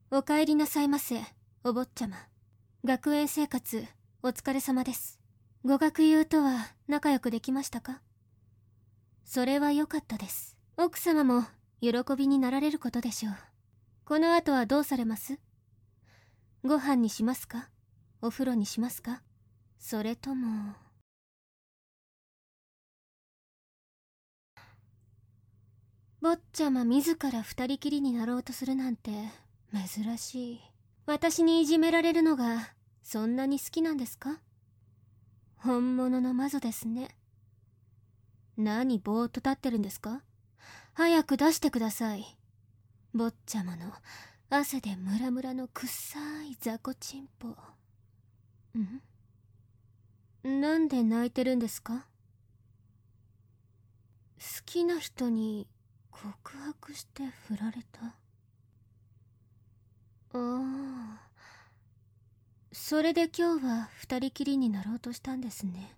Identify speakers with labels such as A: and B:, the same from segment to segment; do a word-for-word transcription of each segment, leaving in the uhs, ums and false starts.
A: お帰りなさいませ、お坊ちゃま。学園生活、お疲れ様です。ご学友とは仲良くできましたか？それは良かったです。奥様も喜びになられることでしょう。この後はどうされます？ご飯にしますか？お風呂にしますか？それとも…坊ちゃま自ら二人きりになろうとするなんて珍しい。私にいじめられるのがそんなに好きなんですか？本物の魔女ですね。何ぼーっと立ってるんですか？早く出してください。坊ちゃまの汗でムラムラのくっさい雑魚チンポ。ん？なんで泣いてるんですか？好きな人に告白して振られた？ああ、それで今日は二人きりになろうとしたんですね。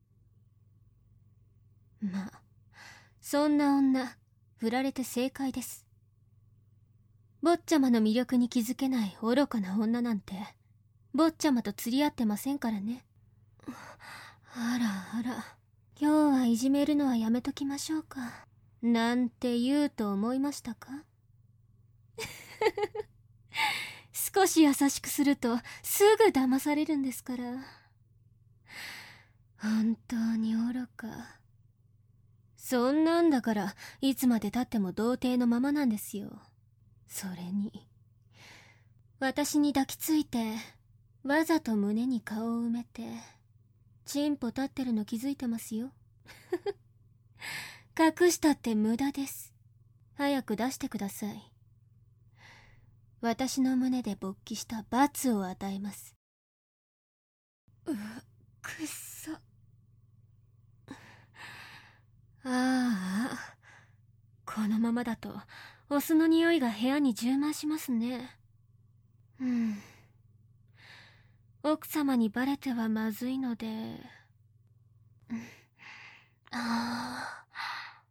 A: まあ、そんな女振られて正解です。坊ちゃまの魅力に気づけない愚かな女なんて坊ちゃまと釣り合ってませんからね。あらあら、今日はいじめるのはやめときましょうか。なんて言うと思いましたか？少し優しくするとすぐ騙されるんですから。本当に愚か。そんなんだからいつまでたっても童貞のままなんですよ。それに私に抱きついてわざと胸に顔を埋めてチンポ立ってるの気づいてますよ。隠したって無駄です。早く出してください。私の胸で勃起した罰を与えます。うっ、くっそ。ああ、このままだとお酢の匂いが部屋に充満しますね。うん、奥様にバレてはまずいので…ああ、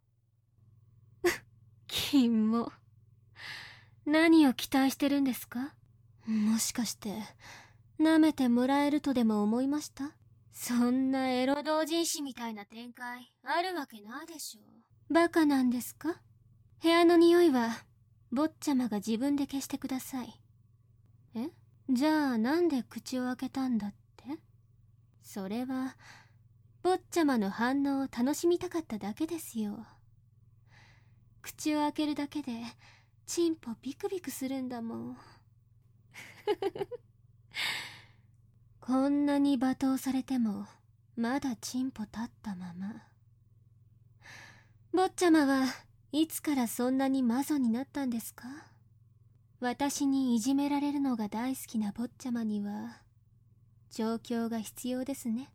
A: キモ。何を期待してるんですか？もしかして舐めてもらえるとでも思いました？そんなエロ同人誌みたいな展開あるわけないでしょ。バカなんですか？部屋の匂いは坊ちゃまが自分で消してください。え？じゃあなんで口を開けたんだって？それは坊ちゃまの反応を楽しみたかっただけですよ。口を開けるだけでチンポビクビクするんだもん。こんなに罵倒されてもまだチンポ立ったまま。坊ちゃまはいつからそんなに魔女になったんですか？私にいじめられるのが大好きな坊ちゃまには状況が必要ですね。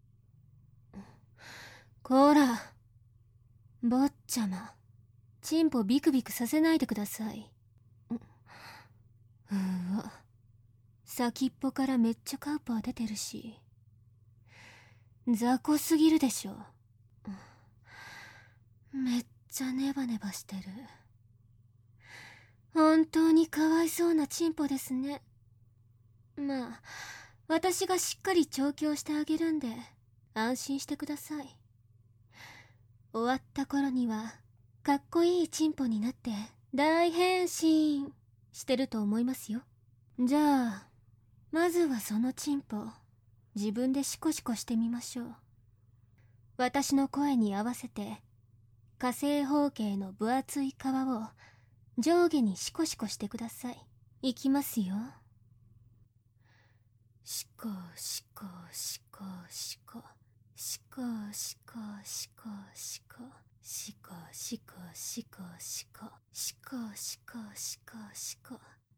A: こら、坊ちゃま、チンポビクビクさせないでください。うわ、先っぽからめっちゃカウパー出てるし雑魚すぎるでしょ。めっちゃネバネバしてる。本当にかわいそうなチンポですね。まあ私がしっかり調教してあげるんで安心してください。終わった頃にはかっこいいチンポになって大変身してると思いますよ。じゃあまずはそのチンポ自分でシコシコしてみましょう。私の声に合わせて火星方形の分厚い皮を上下にシコシコしてください。いきますよ。シコシコシコシコシコシコシコシコシコシコシコシコシコシコシコシコ。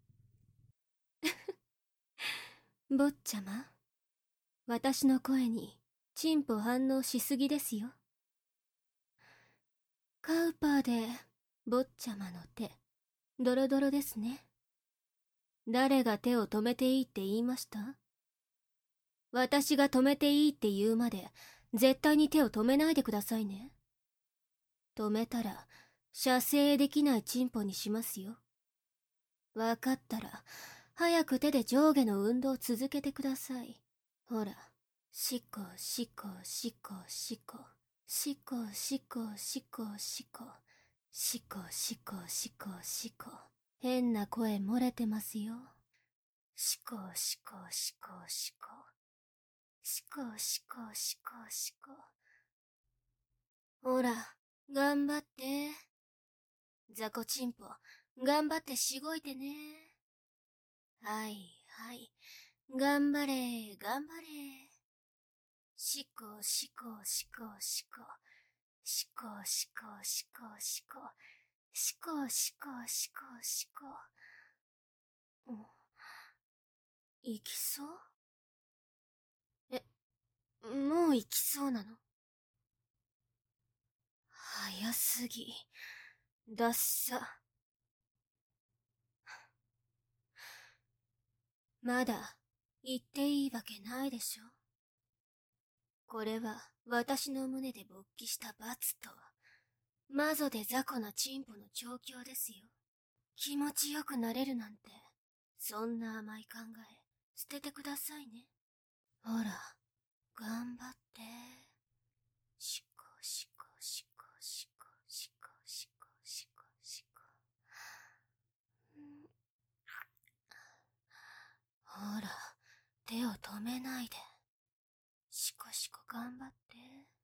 A: 坊ちゃま、私の声にチンポ反応しすぎですよ。カウパーで坊ちゃまの手ドロドロですね。誰が手を止めていいって言いました？私が止めていいって言うまで絶対に手を止めないでくださいね。止めたら射精できないチンポにしますよ。 わかったら、早く手で上下の運動を続けてください。ほら、しこしこしこしこ、しこしこしこしこ、しこしこしこしこ、変な声漏れてますよ。しこしこしこしこ、しこしこしこしこ。ほら、頑張って。ザコチンポ、頑張ってしごいてね。はいはい、頑張れ頑張れ。しこしこしこしこ、しこしこしこしこ、しこしこしこしこ。行きそう？え、もう行きそうなの？早すぎ。だっさ。まだ言っていいわけないでしょ。これは私の胸で勃起した罰と、マゾで雑魚なチンポの調教ですよ。気持ちよくなれるなんて、そんな甘い考え、捨ててくださいね。ほら、頑張って。しこしこしこしこしこしこしこしこ。ほら、手を止めないで。しこしこ頑張って。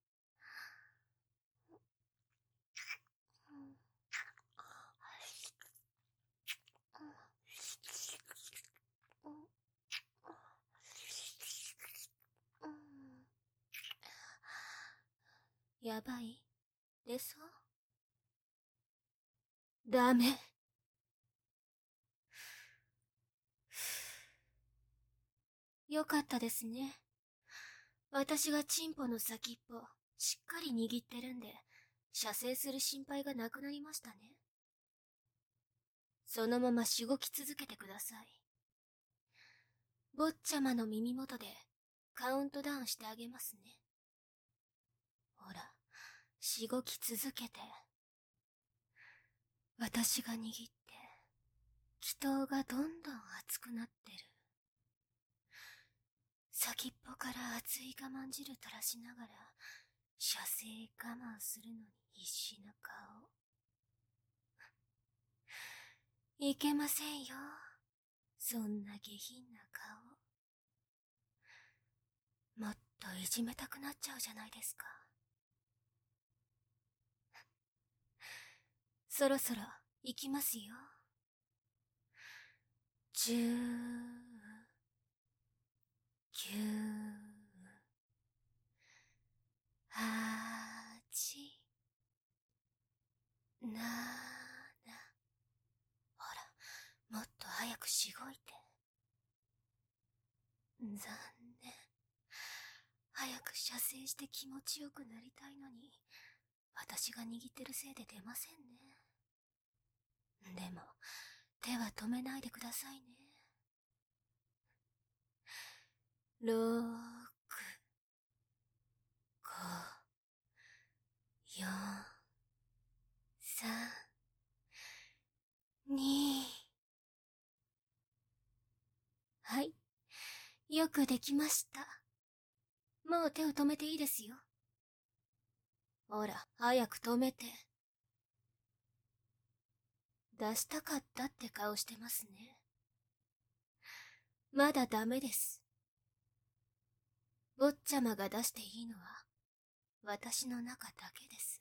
A: やばい？出そう？ダメ。よかったですね。私がチンポの先っぽ、しっかり握ってるんで、射精する心配がなくなりましたね。そのまましごき続けてください。坊ちゃまの耳元でカウントダウンしてあげますね。ほら、しごき続けて。私が握って、気筒がどんどん熱くなってる。先っぽから熱い我慢汁垂らしながら、射精我慢するのに必死な顔。いけませんよ。そんな下品な顔。もっといじめたくなっちゃうじゃないですか。そろそろ行きますよ。じゅう、きゅう、はち、なな。ほら、もっと早くしごいて。残念。早く射精して気持ちよくなりたいのに、私が握ってるせいで出ませんね。でも、手は止めないでくださいね。ろく、ご、よん、さん、に。はい。よくできました。もう手を止めていいですよ。ほら、早く止めて。出したかったって顔してますね。まだダメです。坊ちゃまが出していいのは、私の中だけです。